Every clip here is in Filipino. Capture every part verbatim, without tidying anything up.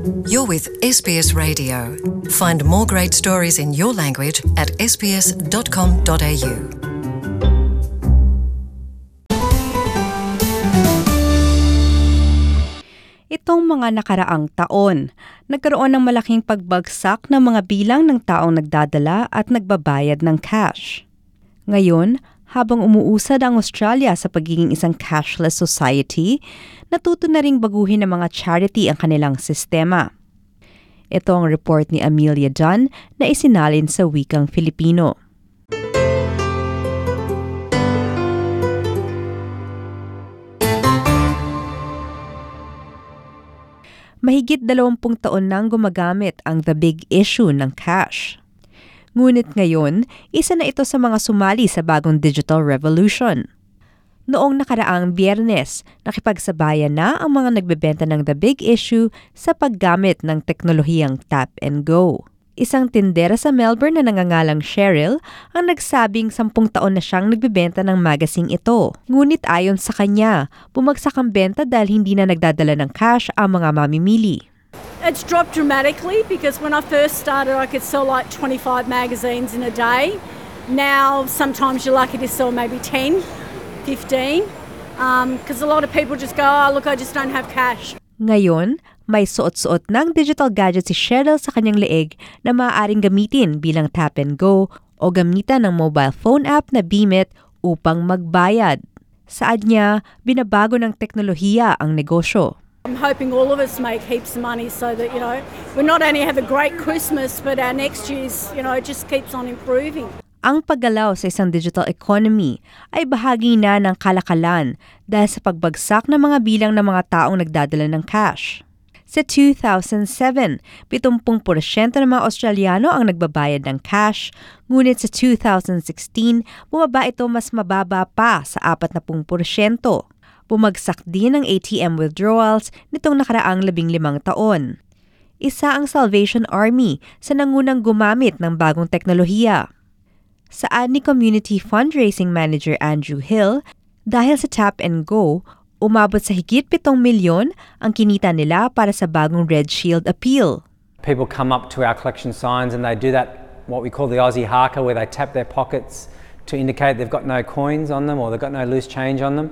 You're with S B S Radio. Find more great stories in your language at s b s dot com dot a u. Itong mga nakaraang taon, nagkaroon ng malaking pagbagsak ng mga bilang ng taong nagdadala at nagbabayad ng cash. Ngayon, habang umuusad ang Australia sa pagiging isang cashless society, natuto na ring baguhin ng mga charity ang kanilang sistema. Ito ang report ni Amelia Dunn na isinalin sa wikang Filipino. Mahigit dalawampung taon nang gumagamit ang The Big Issue ng cash. Ngunit ngayon, isa na ito sa mga sumali sa bagong digital revolution. Noong nakaraang Biyernes, nakipagsabayan na ang mga nagbebenta ng The Big Issue sa paggamit ng teknolohiyang tap and go. Isang tindera sa Melbourne na nangangalang Cheryl ang nagsabing sampung taon na siyang nagbebenta ng magazine ito. Ngunit ayon sa kanya, bumagsak ang benta dahil hindi na nagdadala ng cash ang mga mamimili. It's dropped dramatically because when I first started I could sell like twenty-five magazines in a day. Now sometimes you're lucky to sell maybe ten, fifteen because um, a lot of people just go, oh look, I just don't have cash. Ngayon, may suot-suot ng digital gadget si Cheryl sa kanyang leeg na maaaring gamitin bilang tap and go o gamitan ng mobile phone app na Beamit upang magbayad. Saad niya, binabago ng teknolohiya ang negosyo. I'm hoping all of us make heaps of money so that, you know, we not only have a great Christmas but our next year's, you know, just keeps on improving. Ang paggalaw sa isang digital economy ay bahagi na ng kalakalan dahil sa pagbagsak ng mga bilang ng mga taong nagdadala ng cash. Sa two thousand seven, pitongpung porsyento ng mga Australiano ang nagbabayad ng cash, ngunit sa two thousand sixteen, bumaba ito mas mababa pa sa forty porsyento. Bumagsak din ang A T M withdrawals nitong nakaraang labing limang taon. Isa ang Salvation Army sa nangunang gumamit ng bagong teknolohiya. Saad ni Community Fundraising Manager Andrew Hill, dahil sa Tap and Go, umabot sa higit pitong milyon ang kinita nila para sa bagong Red Shield Appeal. People come up to our collection signs and they do that, what we call the Aussie haka, where they tap their pockets to indicate they've got no coins on them or they've got no loose change on them.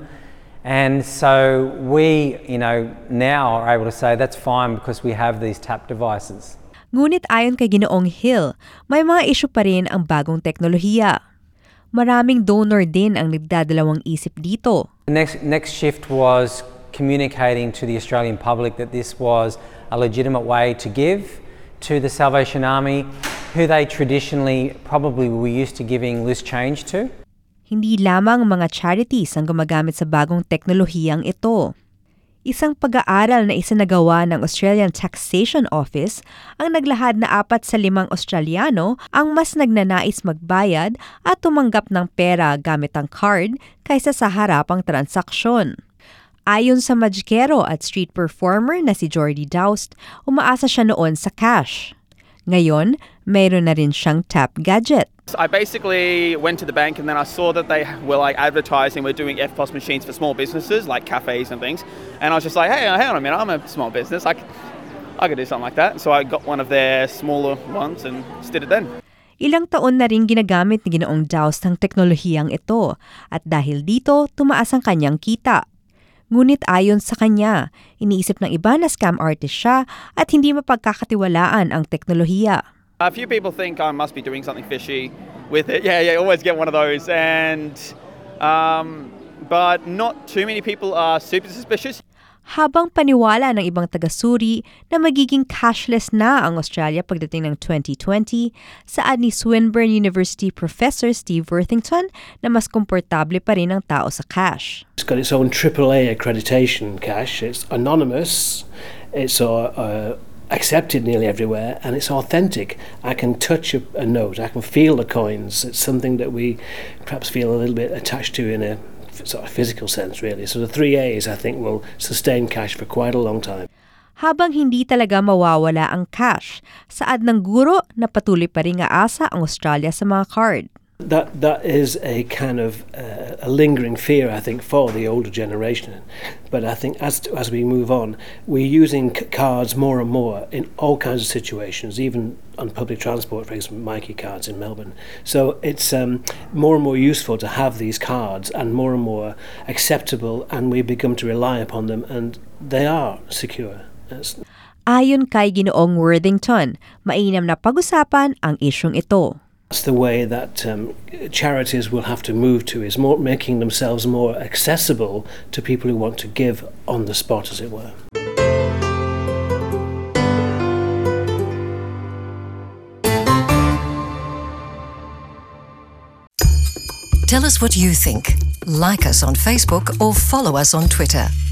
And so we, you know, now are able to say that's fine because we have these tap devices. Ngunit ayon kay Ginoong Hill, may mga issue pa rin ang bagong teknolohiya. Maraming donor din ang nagdadalawang isip dito. The next, next shift was communicating to the Australian public that this was a legitimate way to give to the Salvation Army, who they traditionally probably were used to giving loose change to. Hindi lamang mga charities ang gumagamit sa bagong teknolohiyang ito. Isang pag-aaral na isinagawa ng Australian Taxation Office ang naglahad na apat sa limang Australiano ang mas nagnanais magbayad at tumanggap ng pera gamit ang card kaysa sa harapang transaksyon. Ayon sa magikero at street performer na si Jordy Doust, umaasa siya noon sa cash. Ngayon, mayroon na rin siyang tap gadget. I basically went to the bank and then I saw that they were like advertising we're doing F P O S machines for small businesses like cafes and things. And I was just like, hey, hang on a minute, I'm a small business. I could, I could do something like that. So I got one of their smaller ones and just did it then. Ilang taon na rin ginagamit ni Ginoong Doust ang teknolohiyang ito at dahil dito, tumaas ang kanyang kita. Ngunit ayon sa kanya, iniisip ng iba na scam artist siya at hindi mapagkakatiwalaan ang teknolohiya. A few people think I must be doing something fishy with it. Yeah, yeah, always get one of those. And, um, but not too many people are super suspicious. Habang paniwala ng ibang taga-suri na magiging cashless na ang Australia pagdating ng twenty twenty, saad ni Swinburne University Professor Steve Worthington na mas komportable pa rin ang tao sa cash. It's got its own triple A accreditation cash. It's anonymous. It's uh, uh, accepted nearly everywhere, and it's authentic. I can touch a, a note. I can feel the coins. It's something that we perhaps feel a little bit attached to in a sort of physical sense, really. So the three A's, I think, will sustain cash for quite a long time. Habang hindi talaga mawawala ang cash, saad ng guro na patuloy pa rin aasa ang Australia sa mga card. That that is a kind of uh, a lingering fear, I think, for the older generation. But I think as as we move on, we're using c- cards more and more in all kinds of situations, even on public transport, for example, Mikey cards in Melbourne. So it's um, more and more useful to have these cards, and more and more acceptable, and we become to rely upon them, and they are secure. It's Ayon kay Ginoong Worthington, mainam na pag-usapan ang isyong ito. That's the way that um, charities will have to move to, is more making themselves more accessible to people who want to give on the spot, as it were. Tell us what you think. Like us on Facebook or follow us on Twitter.